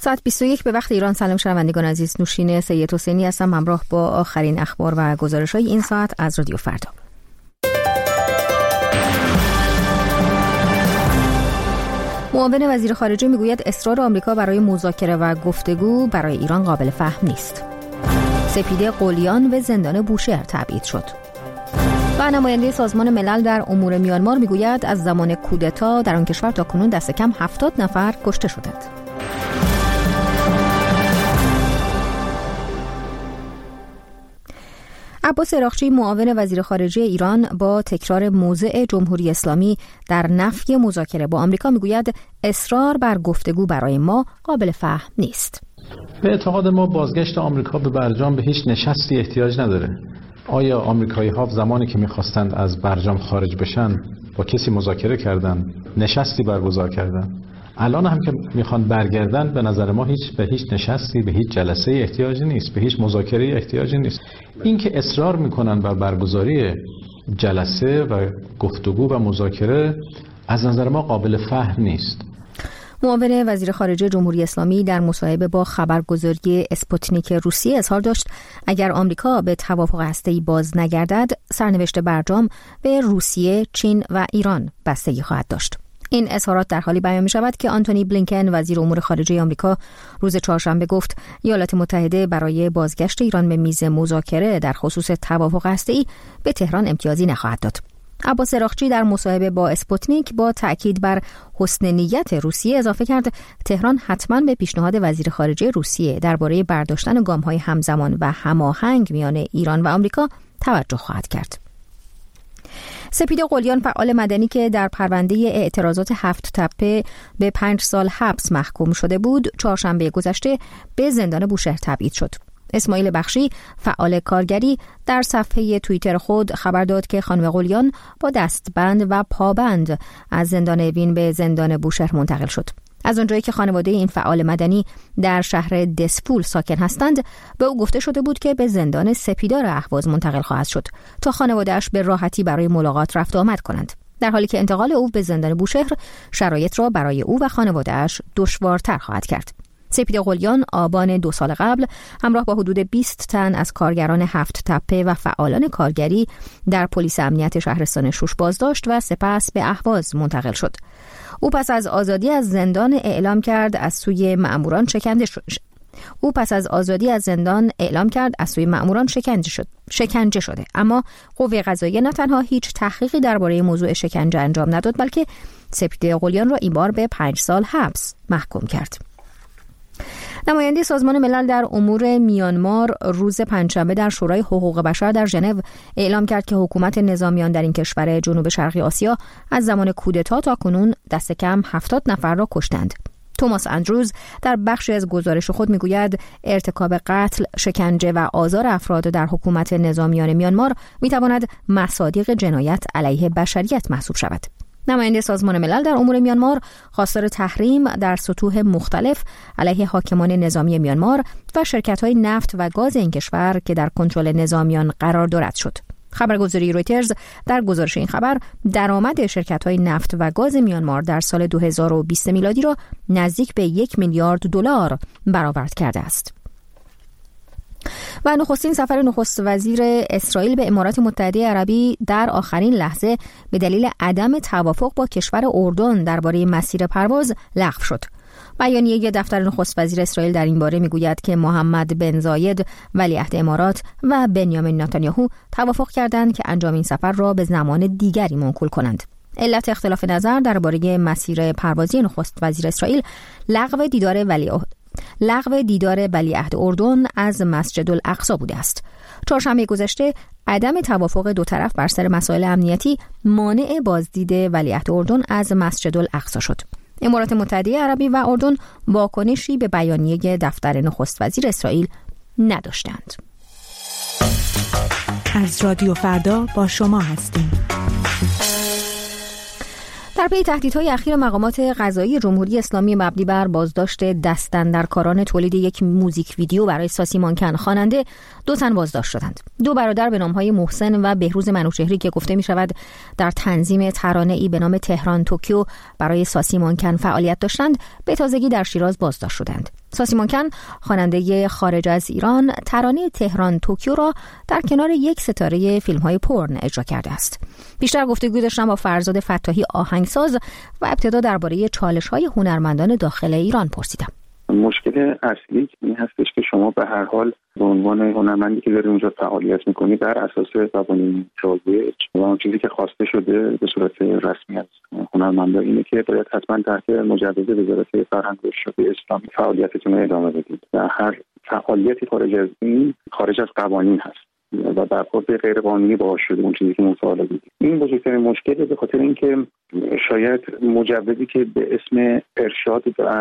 ساعت 21 به وقت ایران. سلام شنوندگان عزیز، نوشین سید حسینی هستم همراه با آخرین اخبار و گزارش‌های این ساعت از رادیو فردا. معاون وزیر خارجه میگوید اصرار آمریکا برای مذاکره و گفتگو برای ایران قابل فهم نیست. سپیده قلیان به زندان بوشهر تبعید شد. و نماینده سازمان ملل در امور میانمار میگوید از زمان کودتا در آن کشور تاکنون دست کم 70 نفر کشته شدند. عباس عراقچی معاون وزیر خارجه ایران با تکرار موضع جمهوری اسلامی در نفی مذاکره با آمریکا میگوید اصرار بر گفتگو برای ما قابل فهم نیست. به اعتقاد ما بازگشت آمریکا به برجام به هیچ نشستی احتیاج نداره. آیا آمریکایی‌ها زمانی که می‌خواستند از برجام خارج بشن با کسی مذاکره کردن، نشستی برگزار کردن؟ الان هم که میخوان برگردن به نظر ما به هیچ نشستی، به هیچ جلسه احتیاجی نیست، به هیچ مذاکره احتیاجی نیست. این که اصرار میکنن بر برگزاری جلسه و گفتگو و مذاکره از نظر ما قابل فهم نیست. معاون وزیر خارجه جمهوری اسلامی در مصاحبه با خبرگزاری اسپوتنیک روسیه اظهار داشت اگر آمریکا به توافق هسته‌ای باز نگردد، سرنوشت برجام به روسیه، چین و ایران بستگی خواهد داشت. این اظهارات در حالی بیان می شود که آنتونی بلینکن وزیر امور خارجه آمریکا روز چهارشنبه گفت ایالات متحده برای بازگشت ایران به میز مذاکره در خصوص توافق هسته‌ای به تهران امتیازی نخواهد داد. عباس عراقچی در مصاحبه با اسپوتنیک با تأکید بر حسن نیت روسیه اضافه کرد تهران حتما به پیشنهاد وزیر خارجه روسیه درباره برداشتن گام‌های همزمان و هماهنگ میان ایران و آمریکا توجه خواهد کرد. سپیده قلیان فعال مدنی که در پرونده اعتراضات 7 تپه به 5 سال حبس محکوم شده بود، چهارشنبه گذشته به زندان بوشهر تبعید شد. اسماعیل بخشی فعال کارگری در صفحه توییتر خود خبر داد که خانم قلیان با دستبند و پابند از زندان اوین به زندان بوشهر منتقل شد. از اونجایی که خانواده این فعال مدنی در شهر دسپول ساکن هستند، به او گفته شده بود که به زندان سپیدار اهواز منتقل خواهد شد تا خانواده‌اش به راحتی برای ملاقات رفت و آمد کنند، در حالی که انتقال او به زندان بوشهر شرایط را برای او و خانواده‌اش دشوارتر خواهد کرد. سپیده قلیان آبان 2 سال قبل همراه با حدود 20 تن از کارگران 7 تپه و فعالان کارگری در پلیس امنیت شهرستان شوش بازداشت و سپس به اهواز منتقل شد. او پس از آزادی از زندان اعلام کرد از سوی مأموران شکنجه شده، اما قوه قضاییه نه تنها هیچ تحقیقی درباره موضوع شکنجه انجام نداد، بلکه سپیده قلیان را این بار به 5 سال حبس محکوم کرد. نماینده سازمان ملل در امور میانمار روز پنجشنبه در شورای حقوق بشر در ژنو اعلام کرد که حکومت نظامیان در این کشور جنوب شرقی آسیا از زمان کودتا تا کنون دست کم 70 نفر را کشتند. توماس اندروز در بخشی از گزارش خود میگوید ارتکاب قتل، شکنجه و آزار افراد در حکومت نظامیان میانمار میتواند مصادیق جنایت علیه بشریت محسوب شود. نماینده سازمان ملل در امور میانمار خواستار تحریم در سطوح مختلف علیه حاکمان نظامی میانمار و شرکت‌های نفت و گاز این کشور که در کنترل نظامیان قرار دارد شد. خبرگزاری رویترز در گزارش این خبر درآمد شرکت‌های نفت و گاز میانمار در سال 2020 میلادی را نزدیک به 1 میلیارد دلار برآورد کرده است. و نخستین سفر نخست وزیر اسرائیل به امارات متحده عربی در آخرین لحظه به دلیل عدم توافق با کشور اردن درباره مسیر پرواز لغو شد. بیانیه دفتر نخست وزیر اسرائیل در این باره میگوید که محمد بن زاید ولیعهد امارات و بنیامین نتانیاهو توافق کردند که انجام این سفر را به زمان دیگری موکول کنند. علت اختلاف نظر درباره مسیر پروازی نخست وزیر اسرائیل لغو دیدار ولیعهد اردن از مسجد الاقصی بوده است. چهارشنبه گذشته عدم توافق دو طرف بر سر مسائل امنیتی مانع بازدید ولیعهد اردن از مسجد الاقصی شد. امارات متحده عربی و اردن واکنشی به بیانیه دفتر نخست وزیر اسرائیل نداشتند. از رادیو فردا با شما هستیم. در پی تهدیدهای اخیر مقامات قضایی جمهوری اسلامی مبنی بر بازداشت دستاندرکاران تولید یک موزیک ویدیو برای ساسی مانکن خواننده 2 تن بازداشت شدند. 2 برادر به نامهای محسن و بهروز منوچهری که گفته می شود در تنظیم ترانه‌ای به نام تهران توکیو برای ساسی مانکن فعالیت داشتند، به تازگی در شیراز بازداشت شدند. ساسیمونکن خواننده خارج از ایران ترانه تهران توکیو را در کنار یک ستاره فیلم‌های پورن اجرا کرده است. بیشتر گفتگو داشتم با فرزاد فتاحی آهنگساز و ابتدا درباره چالش‌های هنرمندان داخل ایران پرسیدم. مشکل اصلی این هستش که شما به هر حال به عنوان هنرمندی که داری اونجا فعالیت میکنی بر اساس قوانین رایج و اون چیزی که خواسته شده به صورت رسمی از هنرمندا اینه که باید حتما تحت مجوز وزارت فرهنگ و ارشاد اسلامی فعالیتتون رو ادامه بدید و هر فعالیتی خارج از این خارج از قوانین هست و برخورد غیر قانونی باهاش شده اون چیزی که مطالعه بود. این بزرگترین مشکل به خاطر اینکه شاید مجوزی که به اسم ارشاد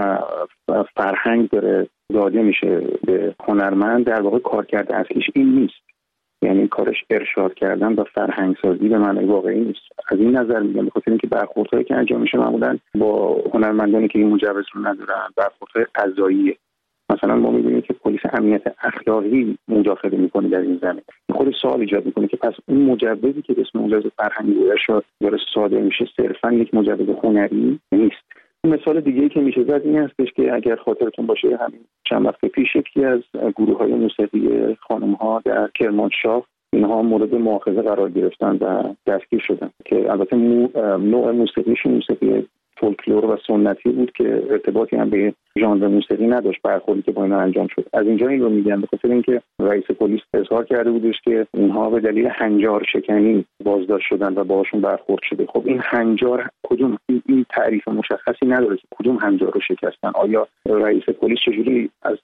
و فرهنگ داره داده میشه به هنرمند در واقع کارکرد اصلیش این نیست. یعنی کارش ارشاد کردن و فرهنگ سازی به معنای واقعی نیست. از این نظر میگم به خاطر اینکه برخوردهایی که انجام میشه معمولا با هنرمندانی که این مجوز رو ندارن برخوردهای قضاییه. مثلا ما می‌بینیم که پلیس امنیت اخلاقی مداخله میکنه در این زمینه. خود سوال ایجاد میکنه که پس اون مجوزی که به اسم مجوز فرهنگی و ارشاد داره صادر میشه صرفاً یک مجوز هنری نیست. مثال دیگه‌ای که میشه زد این هستش که اگر خاطرتون باشه همین چند وقت پیش یکی از گروه‌های موسیقی خانم‌ها در کرمانشاه اینها مورد مؤاخذه قرار گرفتن و دستگیر شدن که البته نوع موسیقیشون موسیقی فولکلور و سنتی بود که ارتباطی هم به ژانر موسیقی نداشت. برخوردی که با اینا انجام شد از اینجا این رو میگم به خاطر اینکه رئیس پلیس اظهار کرده بودش که اینها به دلیل هنجار شکنی بازداشت شدن و باهاشون برخورد شده. خب این هنجار کدوم این تعریف مشخصی نداره که کدوم هنجار رو شکستن. آیا رئیس پلیس چجوری از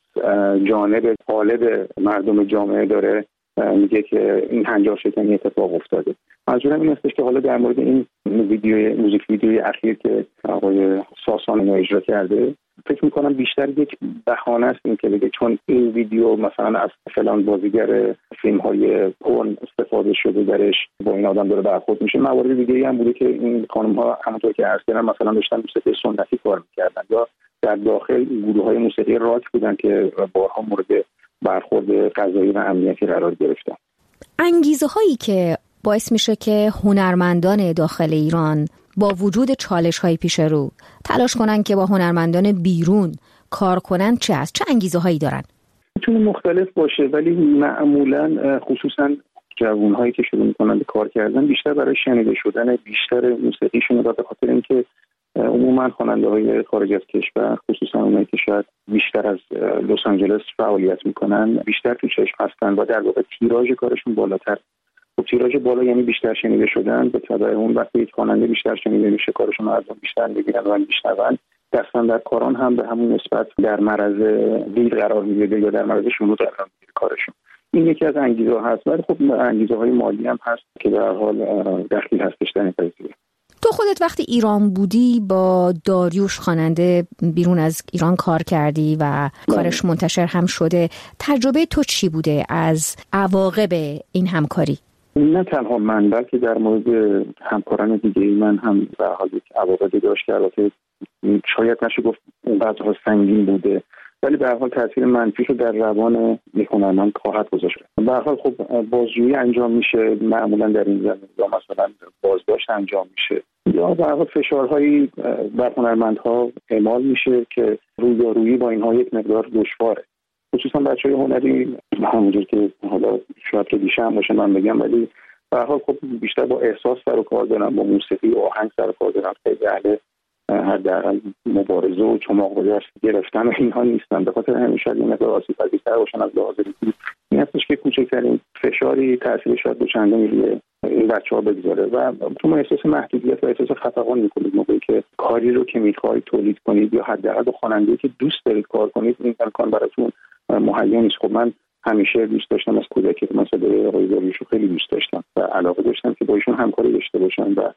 جانب غالب مردم جامعه داره میگه که این هنجار شکنی اتفاق افتاده؟ منظورم این هستش که حالا در مورد این موزیک ویدیوی اخیر که آقای ساسان اجرا کرده فکر میکنم بیشتر یک بهانه است این که بگه چون این ویدیو مثلا از فلان بازیگر فیلم‌های پورن استفاده شده درش با این آدم داره برخورد میشه. موارد دیگه‌ای هم بوده که این خانم‌ها همونطور که عرض کردم مثلا داشتن موسیقی سنتی کار می‌کردن یا در داخل گروه‌های موسیقی راک بودن که بارها مورد برخورد قضایی و امنیتی قرار گرفتن. انگیزه‌هایی که باعث میشه که هنرمندان داخل ایران با وجود چالش‌های پیش رو تلاش کنن که با هنرمندان بیرون کار کنن چه است؟ چه انگیزه‌هایی دارن؟ میتونه مختلف باشه ولی معمولاً خصوصاً جوان‌هایی که شروع می‌کنن به کار کردن بیشتر برای شنیده شدن بیشتر موسیقیشون و به خاطر اینکه عموما خواننده‌های خارج از کشور خصوصا اونایی که شاید بیشتر از لس آنجلس فعالیت میکنن بیشتر تو چشم هستن و در واقع تیراژ کارشون بالاتر. خب تیراژ بالا یعنی بیشتر شنیده شدن. به تبع اون وقتی یک خواننده بیشتر شنیده میشه کارشون مردم بیشتر میبینن و میشنون. دستن در کاران هم به همون نسبت در معرض دید قرار میگیره یا در معرض شنود قرار میگیره کارشون. این یکی از انگیزه‌ها هست ولی خب انگیزه‌های مالی هم هست که به هر حال دخیل هستش در این قضیه. تو خودت وقتی ایران بودی با داریوش خواننده بیرون از ایران کار کردی و کارش منتشر هم شده. تجربه تو چی بوده از عواقب این همکاری؟ نه تنها من بلکه در مورد همکاران دیگه من هم به حال یک عواقبی داشت که البته شاید نشه گفت اونقدر سنگین بوده ولی به هر حال تاثیر منفی رو در روان یک هنرمند خواهد گذاشت. به هر حال خب بازجویی انجام میشه معمولا در این زمینه یا مثلا بازداشت انجام میشه یا به هر حال فشارهایی بر هنرمندها اعمال میشه که رویارویی با اینها یک مقدار دشواره. خصوصا بچه‌های هنری همونجور که حالا شاید که بیشتر هم باشه من بگم ولی به هر حال خب بیشتر با احساس سر و کار دارن با موسیقی و آهنگ سر و کار دارن خیلی اهل حداقل مبارزه و چماق به دست گرفتن و اینها نیستن. به خاطر همین شاید این مقدار آسیب‌پذیرتر باشن از لحاظ روحی. این هستش که کوچکترین فشاری تاثیر شاید دوچندانی روی این بچه‌ها بگذاره و تو احساس محدودیت و احساس خفقان می‌کنید موقعی که کاری رو که می‌خواید تولید کنید یا حداقل با خواننده‌ای که دوست دارید کار کنید این امکان براتون مهیا نیست. خب من همیشه دوست داشتم از کودکی که مثلا صدای آقای داریوش رو خیلی دوست داشتم و علاقه داشتم که با ایشون همکاری داشته باشم و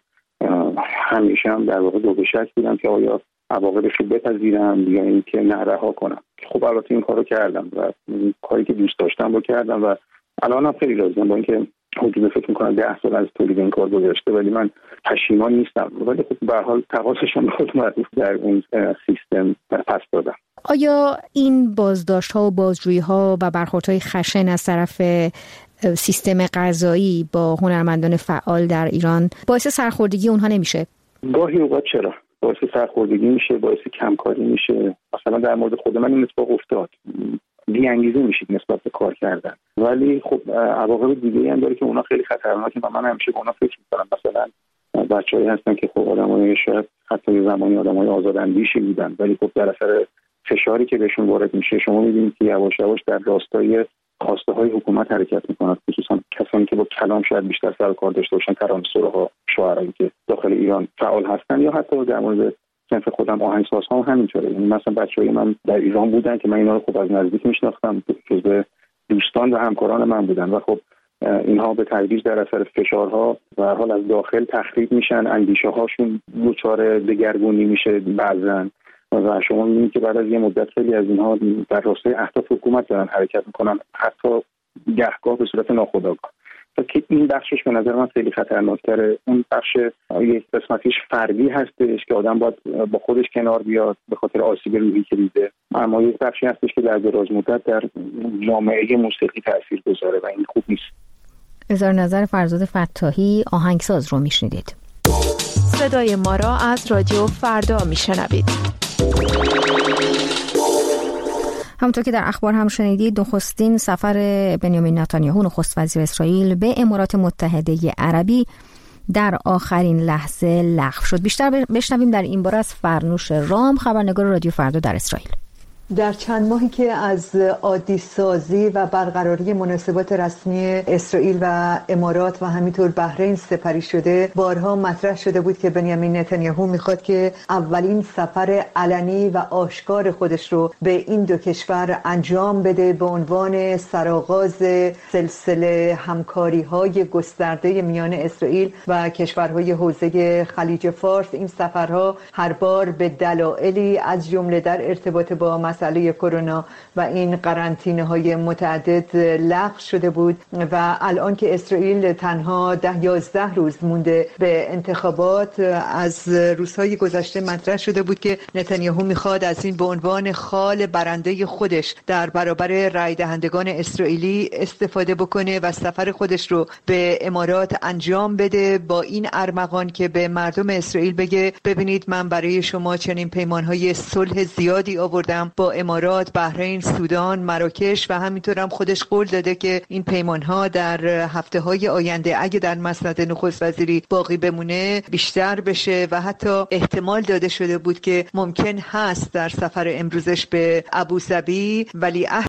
همیشه هم در واقع دو به شک بودم که آیا عواقبش رو بپذیرم یا اینکه نه رها کنم. خب البته این کارو کردم و کاری که دوست داشتم رو کردم و الان هم خیلی راضیم با اینکه حدود فکر می‌کنم 10 سال از تولید این کار گذشته ولی من پشیمان نیستم ولی خب به هر حال تقاضاشون خود معروف در اون سیستم پس دادم. آیا این بازداشت‌ها و بازجویی‌ها و برخوردهای خشن از طرف سیستم قضایی با هنرمندان فعال در ایران باعث سرخوردگی اونها نمیشه؟ گاهی اوقات چرا؟ باعث سرخوردگی میشه، باعث کمکاری میشه. مثلا در مورد خود من این اتفاق افتاد، بی انگیزه میشید نسبت به کار کردن. ولی خب عواقب دیگه‌ای هم داره که اونا خیلی خطرناکه و من همیشه به اونا فکر می‌کنم. مثلا بچه‌ای هستن که خب آدمای شاید حتی زمانی آدمای آزاداندیشی بودن، ولی خب در اثر فشاری که بهشون وارد میشه شما می‌بینید که یواش یواش در راستای خواسته‌های حکومت حرکت می‌کنن، خصوصا کسانی که با کلام شاید بیشتر سر و کار داشته باشن، ترانه‌سراها، شاعرایی که داخل ایران فعال هستن، یا حتی در مورد صنف خودم آهنگسازها هم همینطوره. یعنی مثلا بچه‌های من در ایران بودن که من اینا رو خب از نزدیک میشناختم، جزو دوستان و همکاران من بودن و خب اینها به تدریج در اثر فشارها به هر حال از داخل تخریب میشن، اندیشه هاشون دچار دگرگونی میشه بعضن و شما میبینید که بعد از یه مدت خیلی از اینها در راستای اهداف حکومت دارن حرکت میکنن، حتی گهگاه به صورت ناخودآگاه. که این بخشش به نظر من خیلی خطرناک‌تره. اون بخش یک قسمتیش فردی هستش که آدم باید با خودش کنار بیاد به خاطر آسیب روحی که دیده، اما یک بخشی هستش که در دراز مدت در جامعه موسیقی تأثیر گذاره و این خوب نیست. اظهار نظر فرزاد فتاحی، آهنگساز رو میشنیدید. صدای ما را از رادیو فردا میشنوید. همونطور که در اخبار هم شنیدید، نخستین سفر بنیامین نتانیاهو نخست وزیر اسرائیل به امارات متحده عربی در آخرین لحظه لغو شد. بیشتر بشنویم در این باره از فرنوش رام، خبرنگار رادیو فردا در اسرائیل. در چند ماهی که از عادی سازی و برقراری مناسبات رسمی اسرائیل و امارات و همینطور بحرین سپری شده، بارها مطرح شده بود که بنیامین نتانیاهو میخواد که اولین سفر علنی و آشکار خودش رو به این دو کشور انجام بده به عنوان سرآغاز سلسله همکاری‌های گسترده میان اسرائیل و کشورهای حوزه خلیج فارس. این سفرها هر بار به دلایلی از جمله در ارتباط با مسئله کرونا و این قرنطینه‌های متعدد لغو شده بود و الان که اسرائیل تنها 10-11 روز مونده به انتخابات، از روزهای گذشته مطرح شده بود که نتانیاهو میخواد از این به عنوان خال برنده خودش در برابر رای دهندگان اسرائیلی استفاده بکنه و سفر خودش رو به امارات انجام بده، با این ارمغان که به مردم اسرائیل بگه ببینید من برای شما چنین پیمانهای صلح زیادی آوردم با امارات، بحرین، سودان، مراکش و همینطور هم خودش قول داده که این پیمانها در هفته‌های آینده اگه در مسند نخست وزیری باقی بمونه بیشتر بشه و حتی احتمال داده شده بود که ممکن هست در سفر امروزش به ابوظبی ولیعهد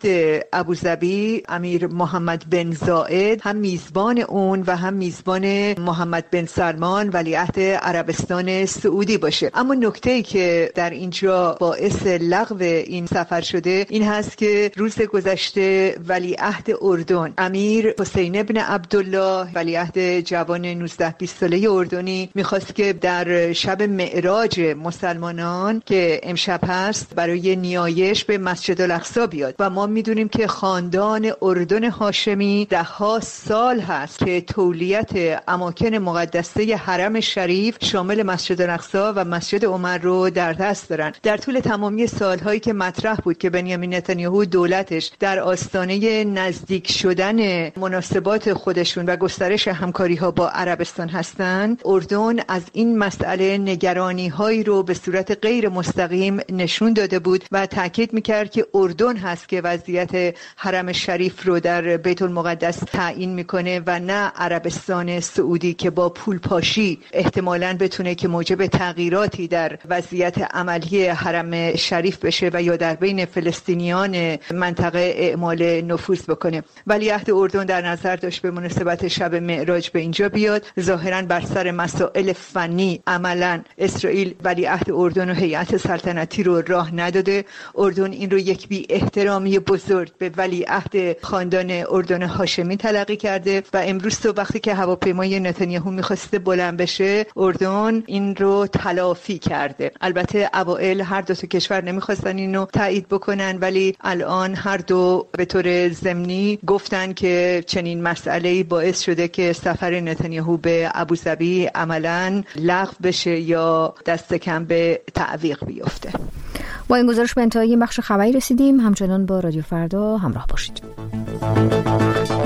ابوظبی امیر محمد بن زاید هم میزبان اون و هم میزبان محمد بن سلمان ولیعهد عربستان سعودی باشه. اما نکته‌ای که در اینجا باعث لغو این سفر شده این هست که روز گذشته ولیعهد اردن امیر حسین ابن عبدالله ولیعهد جوان 19-20 ساله اردنی میخواست که در شب معراج مسلمانان که امشب هست برای نیایش به مسجد الاقصی بیاد و ما میدونیم که خاندان اردن هاشمی ده‌ها سال هست که تولیت اماکن مقدسه حرم شریف شامل مسجد الاقصی و مسجد عمر رو در دست دارن. در طول تمامی سالهایی که مطرح بود که بنیامین نتانیاهو دولتش در آستانه نزدیک شدن مناسبات خودشون و گسترش همکاری‌ها با عربستان هستند، اردن از این مسئله نگرانی‌هایی رو به صورت غیر مستقیم نشون داده بود و تاکید می‌کرد که اردن هست که وضعیت حرم شریف رو در بیت المقدس تعیین می‌کنه و نه عربستان سعودی که با پول پاشی احتمالاً بتونه که موجب تغییراتی در وضعیت عملی حرم شریف بشه و یا در بین فلسطینیان منطقه اعمال نفوذ بکنه. ولیعهد اردن در نظر داشت به مناسبت شب معراج به اینجا بیاد. ظاهراً بر سر مسائل فنی عملاً اسرائیل ولیعهد اردن و هیئت سلطنتی رو راه نداده. اردن این رو یک بی احترامی بزرگ به ولیعهد خاندان اردن هاشمی تلقی کرده و امروز تو وقتی که هواپیمای نتانیاهو می‌خواسته بلند بشه اردن این رو تلافی کرده. البته اوایل هر دو تا کشور نمی‌خواستن اینو تایید بکنن ولی الان هر دو به طور ضمنی گفتن که چنین مسئله‌ای باعث شده که سفر نتانیاهو به ابوظبی عملاً لغو بشه یا دست کم به تعویق بیفته. با این گزارش به انتهای این بخش خبری رسیدیم. همچنان با رادیو فردا همراه باشید.